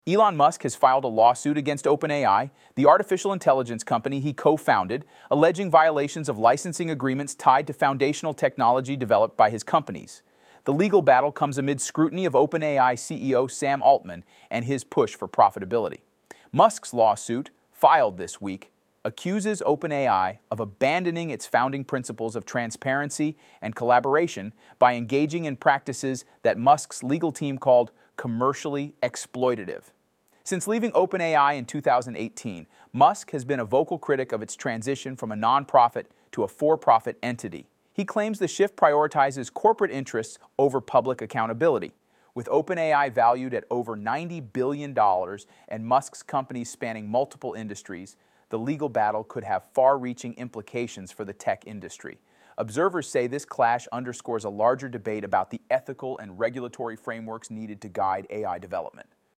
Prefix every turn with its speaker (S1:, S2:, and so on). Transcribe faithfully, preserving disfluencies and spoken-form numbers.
S1: Elon Musk has filed a lawsuit against OpenAI, the artificial intelligence company he co-founded, alleging violations of licensing agreements tied to foundational technology developed by his companies. The legal battle comes amid scrutiny of OpenAI C E O Sam Altman and his push for profitability. Musk's lawsuit, filed this week, accuses OpenAI of abandoning its founding principles of transparency and collaboration by engaging in practices that Musk's legal team called commercially exploitative. Since leaving OpenAI in two thousand eighteen, Musk has been a vocal critic of its transition from a nonprofit to a for-profit entity. He claims the shift prioritizes corporate interests over public accountability. With OpenAI valued at over ninety billion dollars and Musk's companies spanning multiple industries, the legal battle could have far-reaching implications for the tech industry. Observers say this clash underscores a larger debate about the ethical and regulatory frameworks needed to guide A I development.